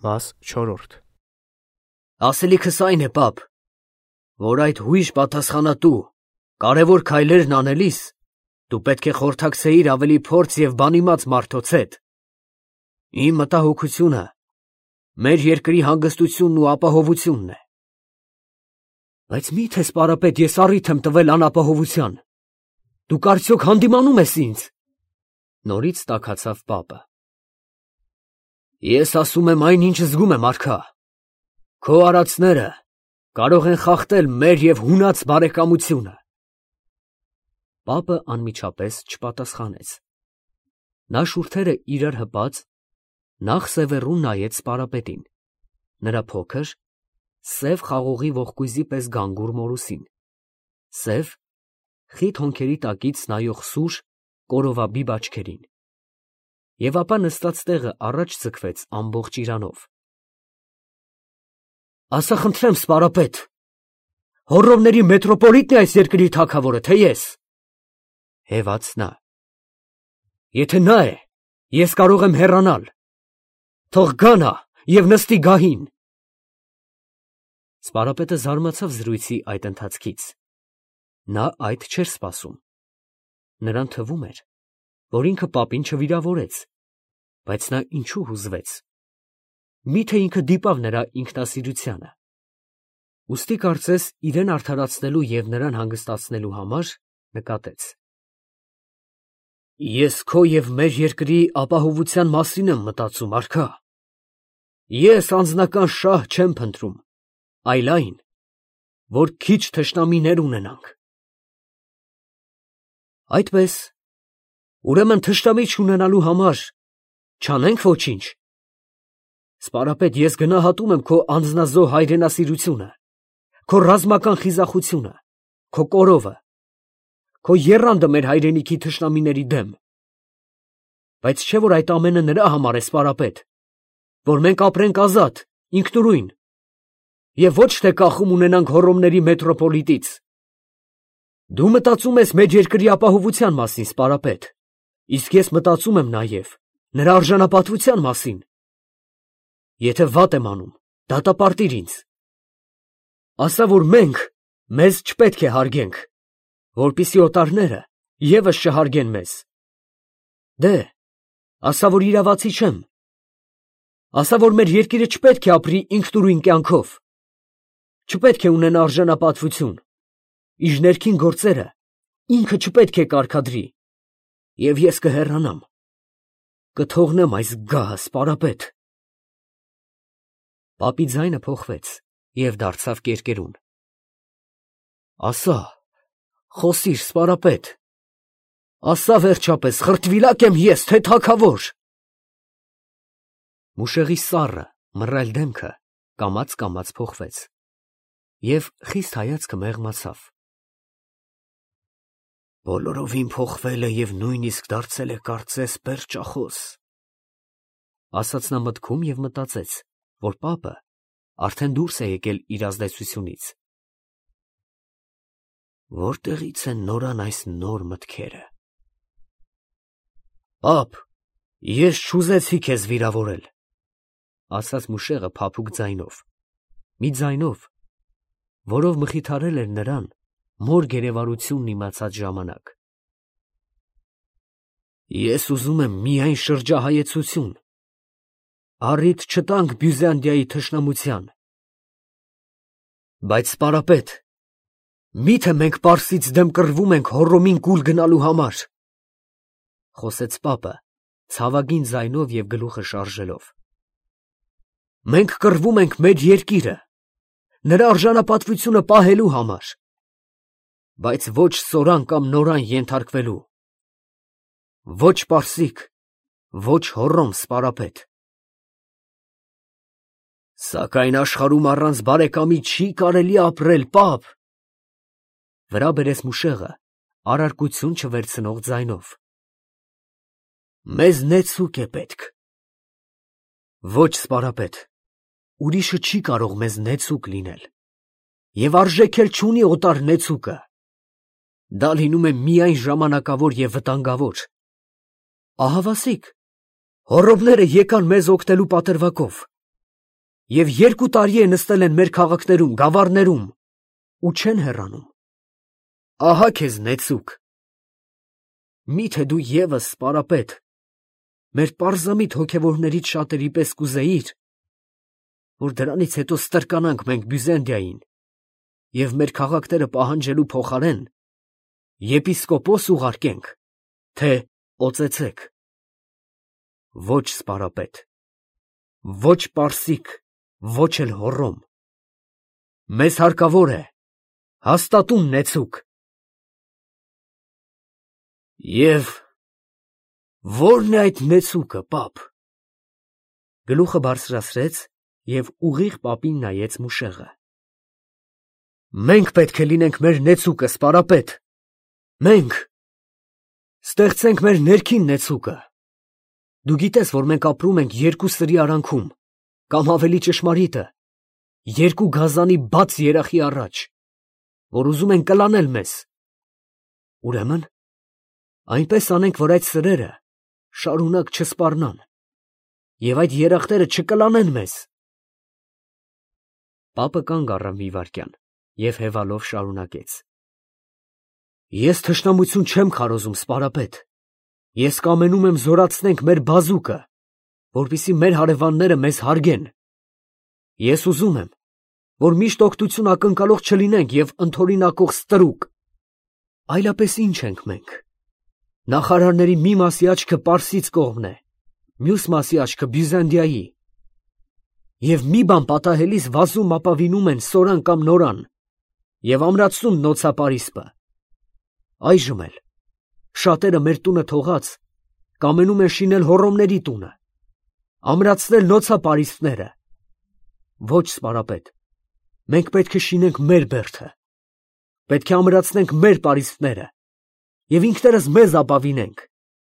Մաս 4 Ասելիքս այն է, պապ, որ այդ հույժ պատասխանատու, կարևոր քայլերն անելիս, դու պետք է խորհրդակցեիր ավելի փորձ և բանիմաց մարդոց հետ։ Իմ մտահոգությունը մեր երկրի հանգստությունն ու ապահովությունն է։ Բայց մի՞թե սպարապետ ես առիթ եմ տվել անապահովության։ Դուք արդյոք հանդիմանում ես ինձ։ Նորից տաքացավ պապը։ Ես ասում եմ այն, ինչ զգում եմ, արքա։ Քո արածները կարող են խախտել մեր և հունած բարեկամությունը։ Պապը անմիջապես չպատասխանեց։ Նա շուրթերը իրար հպած, նախ սևեռուն նայեց սպարապետին, նրա փոքր, սև խաղողի ողկույզի պես գանգուր մորուսին, սև, խիտ հոնքերի տակից նայող սուր, կորովաբիբ աչքերին, և ապա նստած տեղը առաջ ձգվեց ամբողջ իրանով։ Ասա խնդրեմ, սպարապետ, հոռոմների մետրոպոլիտն է այս երկրի թագավորը, թե ես։ Հևաց նա։ Եթե նա է, ես կարող եմ հեռանալ։ Թող գա նա և նստի գահին։ Սպարապետը զարմացավ զրույցի այդ ընթացքից։ Նա այդ չէր սպասում։ Նրան թվում էր, որ ինքը պապին չվիրավորեց, բայց նա ինչու հուզվեց։ Միթե ինքը դիպավ նրա ինքնասիրությանը։ Ուստի կարծես իրեն արդարացնելու և նրան հանգստացնելու համար նկատեց. Ես քո և մեր երկրի ապահովության մասին եմ մտածում, արքա։ Ես անձնական շահ չեմ փնտրում, այլ այն, որ քիչ թշնամիներ ունենանք։ Այդպես, ուրեմն թշնամի չունենալու համար չանենք ոչինչ։ Սպարապետ, ես գնահատում եմ քո անձնազոհ հայրենասիրությունը, քո ռազմական խիզախությունը, քո կորովը, քո եռանդը մեր հայրենիքի թշնամիների դեմ։ Բայց չէ՞ որ այդ ամենը նրա համար է, սպարապետ, որ մենք ապրենք ազատ, ինքնուրույն, և ոչ թե կախում ունենանք հոռոմների մետրոպոլիտից։ Դու մտածում ես մեր երկրի ապահովության մասին, սպարապետ, իսկ ես մտածում եմ նաև նրա արժանապատվության մասին։ Եթե վատ եմ անում, դատապարտիր ինձ։ Ասա, որ մենք մեզ չպետք է հարգենք, որպեսզի օտարները ևս չհարգեն մեզ։ Դե, ասա, որ իրավացի չեմ։ Ասա, որ մեր երկիրը չպետք է ապրի ինքնուրույն կյանքով, չպետք է ունենա արժանապատվություն, իր ներքին գործերը ինքը չպետք է կարգադրի, և ես կհեռանամ, կթողնեմ այս գահը, սպարապետ։ Պապի ձայնը փոխվեց և դարձավ կերկերուն։ Ասա, խոսիր, սպարապետ, ասա վերջապես, խրտվիլակ եմ ես, թե թագավոր։ Մուշեղի սառը, մռայլ դեմքը կամաց փոխվեց, և խիստ հայացքը մեղմացավ։ Բոլորովին փոխվել է և նույնիսկ դարձել է կարծես պերճախոս, ասաց նա մտքում և մտածեց, որ պապը արդեն դուրս է եկել իր ազդեցությունից։ Որտեղից են նորան այս նոր մտքերը։ Պապ, ես չուզեցի քեզ վիրավորել, ասաց Մուշեղը փափուկ ձայնով, մի ձայնով, որով մխիթարել էր նրան մոր գերեվարությունն իմացած ժամանակ։ Ես ուզում եմ միայն շրջահայեցություն, առիթ չտանք Բյուզանդիայի թշնամության։ Բայց սպարապետ, միթե մենք պարսից դեմ կռվում ենք հոռոմին կուլ գնալու համար, խոսեց պապը ցավագին ձայնով և գլուխը շարժելով։ Մենք կռվում ենք մեր երկիրը, նրա արժանապատվությունը պահելու համար, բայց ոչ սորան կամ նորան ենթարկվելու, ոչ պարսիկ, ոչ հոռոմ, սպարապետ։ Սակայն աշխարհում առանց բարեկամի չի կարելի ապրել, պապ, վրա բերեց Մուշեղը առարկություն չվերցնող ձայնով։ Մեզ նեցուկ է պետք։ Ոչ, սպարապետ, ուրիշը չի կարող մեզ նեցուկ լինել, և արժեք էլ չունի օտար նեցուկը։ Դա լինում է միայն ժամանակավոր և վտանգավոր։ Ահավասիկ, հոռոմները եկան մեզ օգնելու պատրվակով, Եվ 2 տարի է նստել են մեր քաղաքներում, գավառներում ու չեն հեռանում։ Ահա քեզ նեցուկ։ Միթե դու եւս, սպարապետ, մեր պարզամիտ հոգևորներից շատերի պես կուզեիր, որ դրանից հետո ստրկանանք մենք Բյուզանդիային և մեր քաղաքները պահանջելու փոխարեն եպիսկոպոս ուղարկենք, թե օծեցեք։ Ոչ, սպարապետ, ոչ պարսիկ, ոչ էլ հոռոմ։ Մեզ հարկավոր է հաստատուն նեցուկ։ Եվ ո՞րն է այդ նեցուկը, պապ։ Գլուխը բարձրացրեց և ուղիղ պապին նայեց Մուշեղը։ Մենք պետք է լինենք մեր նեցուկը, սպարապետ։ Մենք ստեղծենք մեր ներքին նեցուկը։ Դու գիտես, որ մենք ապրում ենք 2 սրի արանքում, կամ ավելի ճշմարիտը, 2 գազանի բաց երախի առաջ, որ ուզում են կլանել մեզ։ Ուրեմն, այնպես անենք, որ այդ սրերը շարունակ չսպառնան, և այդ երախները չկլանեն մեզ։ Պապը կանգ առավ մի վայրկյան և հևալով շարունակեց. Ես թշնամություն չեմ քարոզում, սպարապետ։ Ես կամենում եմ զորացնենք մեր բազուկը, որպեսզի մեր հարևանները մեզ հարգեն։ Ես ուզում եմ, որ միշտ օգնություն ակնկալող չլինենք և ընդօրինակող ստրուկ։ Այլապես ինչ ենք մենք։ Նախարարների մի մասի աչքը Պարսից կողմն է, մյուս մասի աչքը Բյուզանդիայի։ Եվ մի բան պատահելիս վազում ապավինում են Սորան կամ Նորան և ամրացնում նոցապարիսպը։ Այժմ էլ շատերը մեր տունը թողած կամենում են շինել հոռոմների տունը, ամրացնել նոցապարիսպները։ Ոչ, սպարապետ, մենք պետք է շինենք մեր բերդը, պետք է ամրացնենք մեր պարիսպները և ինքներս մեզ ապավինենք։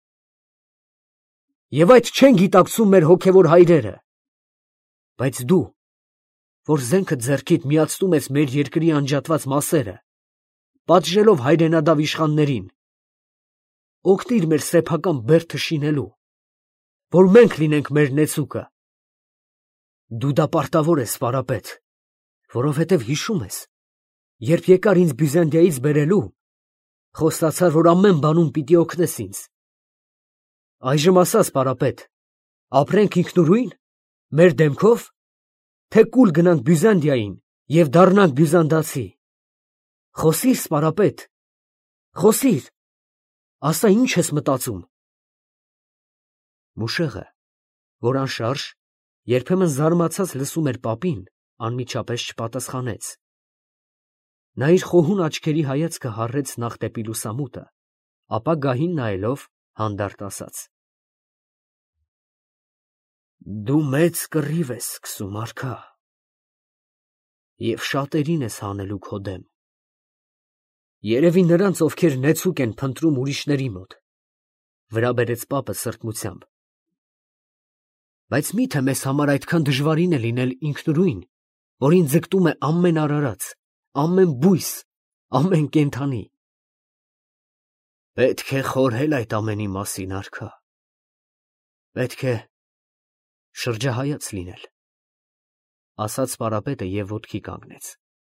Եվ այդ չեն գիտակցում մեր հոգևոր հայրերը։ Բայց դու, որ զենքը ձեռքիդ միացնում ես մեր երկրի անջատված մասերը, պատժելով հայրենադավ իշխաններին, օգնիր մեր սեփական բերդը շինելու, որ մենք լինենք մեր նեցուկը։ Դու դա պարտավոր ես, սպարապետ, որովհետև հիշում ես, երբ եկար ինձ Բյուզանդիայից բերելու, խոստացար, որ ամեն բանում պիտի օգնես ինձ։ Այժմ ասա, սպարապետ, ապրենք ինքնուրույն, մեր դեմքով, թե կուլ գնանք Բյուզանդիային և դառնանք բյուզանդացի։ Խոսիր, սպարապետ, խոսիր, ասա, ինչ ես մտածում։ Մուշեղը, որ անշարժ, երբեմն զարմացած լսում էր պապին, անմիջապես չպատասխանեց։ Նա իր խոհուն աչքերի հայացքը հառեց նախ դեպի լուսամուտը, ապա գահին նայելով հանդարտ ասաց. Դու մեծ կռիվ ես սկսում, արքա, և շատերին ես հանելու քո դեմ։ Երևի նրանց, ովքեր նեցուկ են փնտրում ուրիշների մոտ, վրա բերեց պապը սրտմությամբ։ Բայց մի՞թե մեզ համար այդքան դժվարին է լինել ինքնուրույն, որին ձգտում է ամեն արարած, ամեն բույս, ամեն կենդանի։ Պետք է խորհել այդ ամենի մասին, արքա։ Պետք է շրջահայաց լինել, ասաց սպարապետը և ոտքի կանգնեց։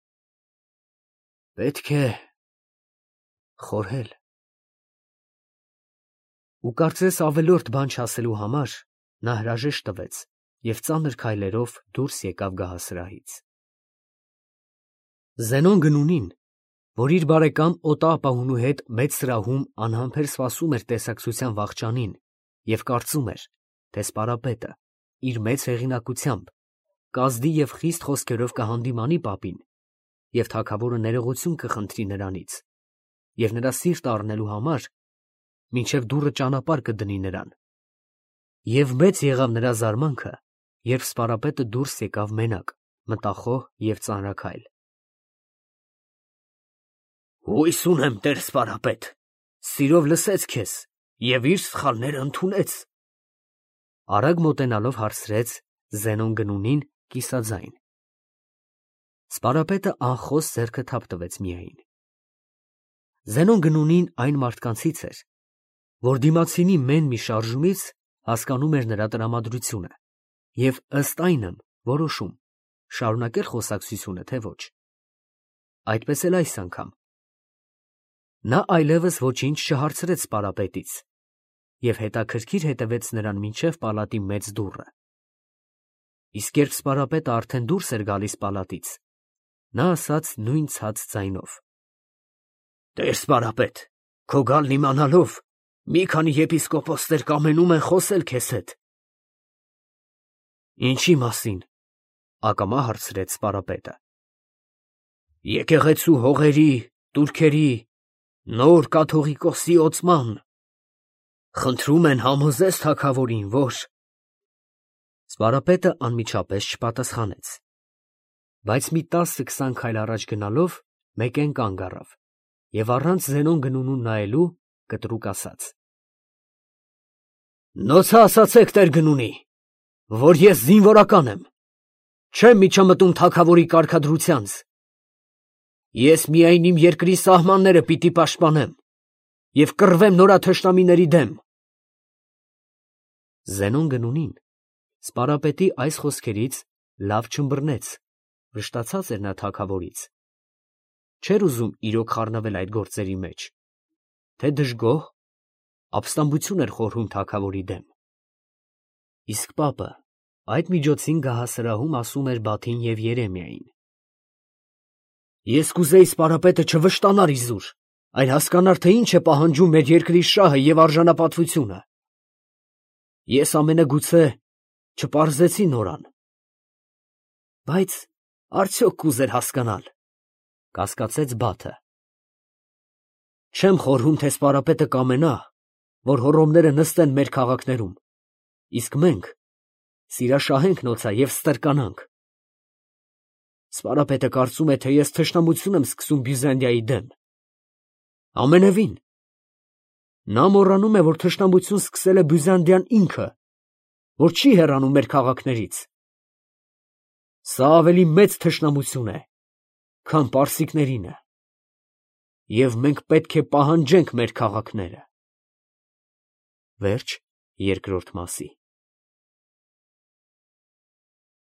Պետք է խորհել։ Ու կարծես ավելորդ բան չասելու համար նա հրաժեշտ տվեց և ծանր քայլերով դուրս եկավ գահասրահից։ Զենոն Գնունին, որ իր բարեկամ Օտա ապահունու հետ մեծ սրահում անհամբեր սպասում էր տեսակցության վախճանին և կարծում էր, թե սպարապետը իր մեծ հեղինակությամբ կազդի և խիստ խոսքերով կհանդիմանի պապին և թագավորը ներողություն կխնդրի նրանից և նրա սիրտը առնելու համար մինչև դուռը ճանապարհ կդնի նրան։ Եվ մեծ եղավ նրա զարմանքը, երբ սպարապետը դուրս եկավ մենակ, մտախոհ և ծանրաքայլ։ Հույս ունեմ, տեր սպարապետ, սիրով լսեց քեզ և իր սխալները ընդունեց։ Արագ մոտենալով հարցրեց Զենոն Գնունին կիսաձայն։ Սպարապետը անխոս ձեռքը թափ տվեց միայն։ Զենոն Գնունին այն մարդկանցից էր, որ դիմացինի մեն մի շարժումից հասկանում էր նրա տրամադրությունը և ըստ այնմ որոշում, շարունակել խոսակցությունը, թե ոչ։ Այդպես էլ այս անգամ։ Նա այլևս ոչինչ չհարցրեց սպարապետից և հետաքրքիր հետևեց նրան մինչև պալատի մեծ դուռը։ Իսկ երբ սպարապետը արդեն դուրս էր գալիս պալատից, նա ասաց նույն ցած ձայնով. «Տեր սպարապետ, քո գալն իմանալով, մի քանի եպիսկոպոսներ կամենում են խոսել քեզ հետ»։ «Ինչի մասին»։ Ակամա հարցրեց սպարապետը։ «Եկեղեցու հողերի, տուրքերի, նոր կաթողիկոսի օծման։ Խնդրում են համոզես թագավորին, որ…» Սպարապետը անմիջապես չպատասխանեց, բայց մի 10-20 քայլ առաջ գնալով մեկեն կանգ առավ և առանց Զենոն Գնունուն նայելու կտրուկ ասաց. «Նոցա ասացեք տեր Գնունի, որ ես զինվորական եմ, չեմ միջամտում թագավորի կարգադրությանց. ես միայն իմ երկրի սահմանները պիտի պաշտպանեմ և կռվեմ նորաթշնամիների դեմ»։ Զենոն Գնունին սպարապետի այս խոսքերից լավ չըմբռնեց, վշտացած էր նա թագավորից, չէր ուզում իրոք խառնվել այդ գործերի մեջ, թե դժգոհ, ապստամբություն էր խորհում թագավորի դեմ։ Իսկ պապը այդ միջոցին գահասրահում ասում էր Բաթին և Երեմիային. «Ես կուզեի սպարապետը չվշտանար իզուր, այլ հասկանար, թե ինչ է պահանջում մեր երկրի շահը և արժանապատվությունը։ Ես ամենագուցե չպարզեցի նորան, բայց արդյոք կուզեր հասկանալ», կասկածեց Բաթը։ «Չեմ խորհում, թե սպարապետը կամենա, որ հոռոմները նստեն մեր քաղաքներում, իսկ մենք սիրաշահենք նոցա և ստրկանանք։ Սպարապետը կարծում է, թե ես թշնամություն եմ սկսում Բյուզանդիայի դեմ։ Ամենևին, նա մոռանում է, որ թշնամություն սկսել է Բյուզանդիան ինքը, որ չի հեռանում մեր քաղաքներից։ Սա ավելի մեծ թշնամություն է, քան պարսիկներինը, և մենք պետք է պահանջենք մեր քաղաքները»։ Վերջ երկրորդ մասի։